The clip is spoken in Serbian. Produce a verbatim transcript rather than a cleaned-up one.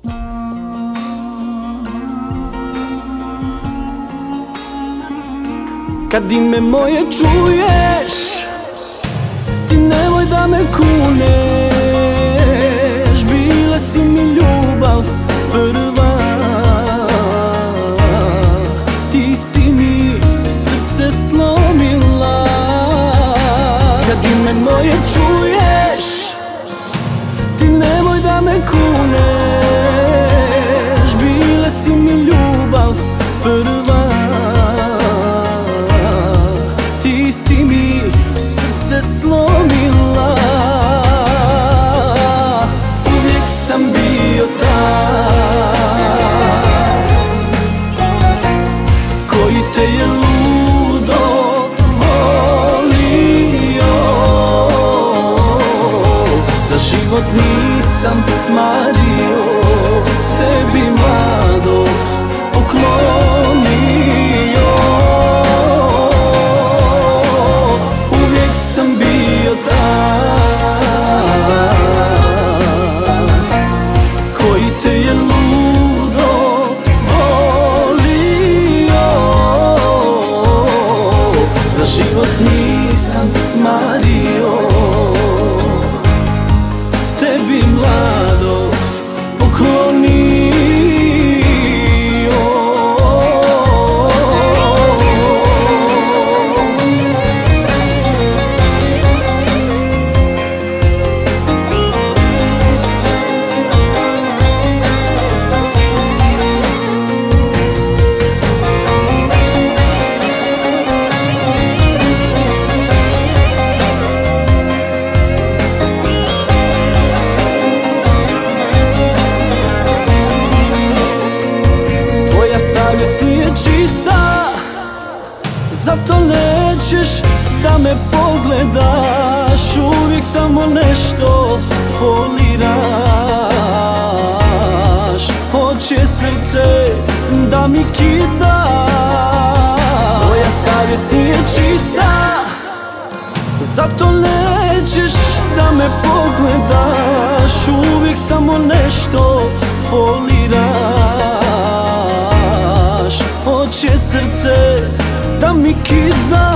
Kad ime moje čuješ, ti nemoj da me kuneš. Bila si mi ljubav prva, ti si mi srce slomila. Kad ime moje čuješ, ti nemoj da me kuneš. Bila si mi ljubav prva, ti si mi srce slomila. Uvijek sam bio taj koji te je ludo volio. Za život nisam mario, tebi mladost poklonio. Život nisam mario, tebi mladost poklonio. Savjest nije čista, zato nećeš da me pogledaš. Uvijek samo nešto foliraš, hoće srce da mi kida. Tvoja savjest nije čista, zato nećeš da me pogledaš. Uvijek samo nešto foliraš, hoće srce da mi kida.